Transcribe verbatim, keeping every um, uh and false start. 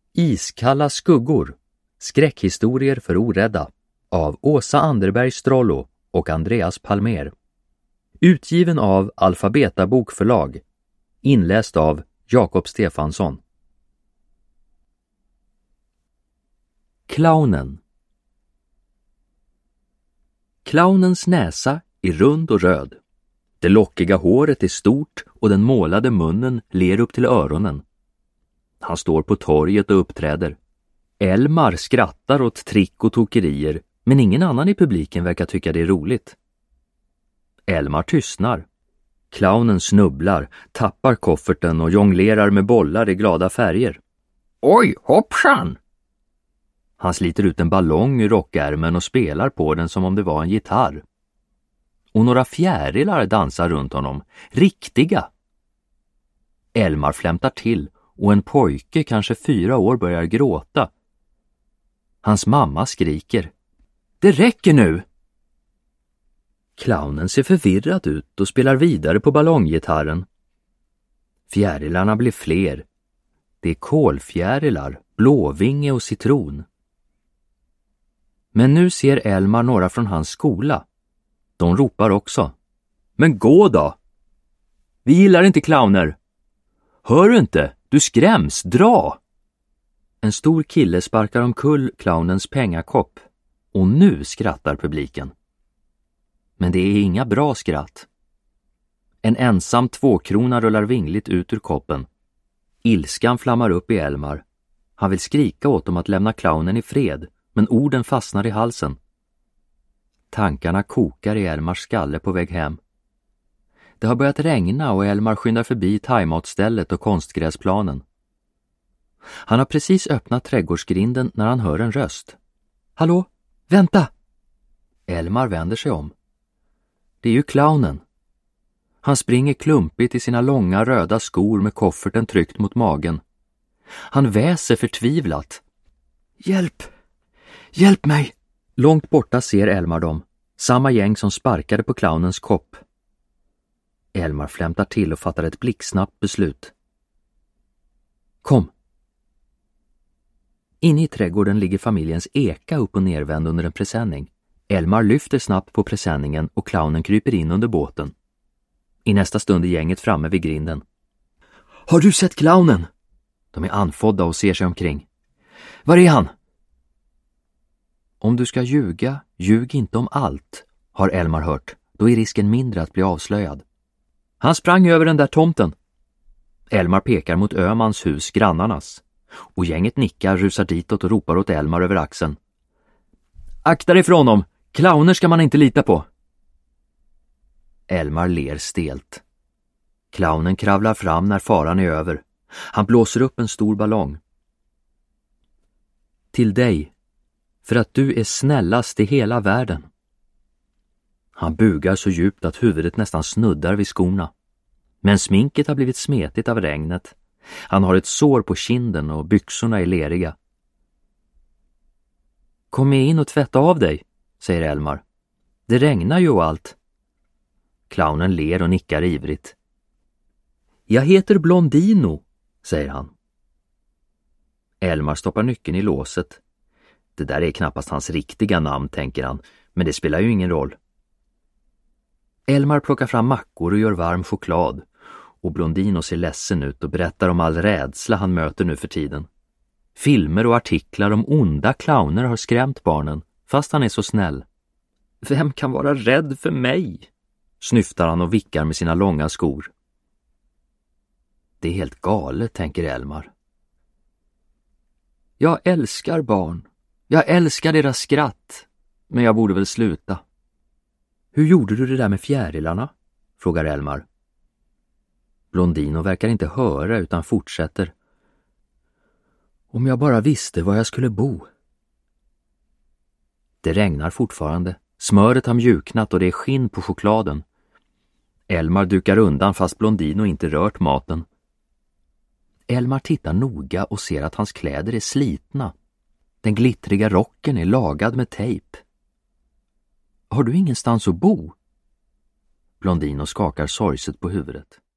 Iskalla skuggor. Skräckhistorier för orädda av Åsa Anderberg Strollo och Andreas Palmer. Utgiven av Alfabeta bokförlag. Inläst av Jakob Stefansson. Clownen. Clownens näsa är rund och röd. Det lockiga håret är stort och den målade munnen ler upp till öronen. Han står på torget och uppträder. Elmar skrattar åt trick och tokerier, men ingen annan i publiken verkar tycka det är roligt. Elmar tystnar. Clownen snubblar, tappar kofferten och jonglerar med bollar i glada färger. Oj, hoppsan! Han sliter ut en ballong ur rockärmen och spelar på den som om det var en gitarr. Och några fjärilar dansar runt honom. Riktiga! Elmar flämtar till och en pojke, kanske fyra år, börjar gråta. Hans mamma skriker. Det räcker nu! Clownen ser förvirrad ut och spelar vidare på ballonggitarren. Fjärilarna blir fler. Det är kolfjärilar, blåvinge och citron. Men nu ser Elmar några från hans skola. De ropar också. Men gå då! Vi gillar inte clowner. Hör du inte? Du skräms, dra! En stor kille sparkar omkull clownens pengakopp. Och nu skrattar publiken. Men det är inga bra skratt. En ensam tvåkrona rullar vingligt ut ur koppen. Ilskan flammar upp i Elmar. Han vill skrika åt dem att lämna clownen i fred, men orden fastnar i halsen. Tankarna kokar i Elmars skalle på väg hem. Det har börjat regna och Elmar skyndar förbi thaimatstället och konstgräsplanen. Han har precis öppnat trädgårdsgrinden när han hör en röst. Hallå, vänta! Elmar vänder sig om. Det är ju clownen. Han springer klumpigt i sina långa röda skor med kofferten tryckt mot magen. Han väser förtvivlat. Hjälp! Hjälp mig! Långt borta ser Elmar dem. Samma gäng som sparkade på clownens kopp. Elmar flämtar till och fattar ett blixtsnabbt beslut. Kom! Inne i trädgården ligger familjens eka upp och nervänd under en presenning. Elmar lyfter snabbt på presenningen och clownen kryper in under båten. I nästa stund är gänget framme vid grinden. Har du sett clownen? De är anfodda och ser sig omkring. Var är han? Om du ska ljuga, ljug inte om allt, har Elmar hört. Då är risken mindre att bli avslöjad. Han sprang över den där tomten. Elmar pekar mot Ömans hus, grannarnas. Och gänget nickar, rusar ditåt och ropar åt Elmar över axeln. Akta dig från dem! Clowner ska man inte lita på! Elmar ler stelt. Clownen kravlar fram när faran är över. Han blåser upp en stor ballong. Till dig, för att du är snällast i hela världen. Han bugar så djupt att huvudet nästan snuddar vid skorna. Men sminket har blivit smetigt av regnet. Han har ett sår på kinden och byxorna är leriga. Kom med in och tvätta av dig, säger Elmar. Det regnar ju och allt. Clownen ler och nickar ivrigt. Jag heter Blondino, säger han. Elmar stoppar nyckeln i låset. Det där är knappast hans riktiga namn, tänker han, men det spelar ju ingen roll. Elmar plockar fram mackor och gör varm choklad, och Blondino ser ledsen ut och berättar om all rädsla han möter nu för tiden. Filmer och artiklar om onda clowner har skrämt barnen, fast han är så snäll. Vem kan vara rädd för mig? Snyftar han och vickar med sina långa skor. Det är helt galet, tänker Elmar. Jag älskar barn. Jag älskar deras skratt. Men jag borde väl sluta. Hur gjorde du det där med fjärilarna? Frågar Elmar. Blondino verkar inte höra utan fortsätter. Om jag bara visste var jag skulle bo. Det regnar fortfarande. Smöret har mjuknat och det är skinn på chokladen. Elmar dukar undan fast Blondino inte rört maten. Elmar tittar noga och ser att hans kläder är slitna. Den glittriga rocken är lagad med tejp. Har du ingenstans att bo? Blondino skakar sorgset på huvudet.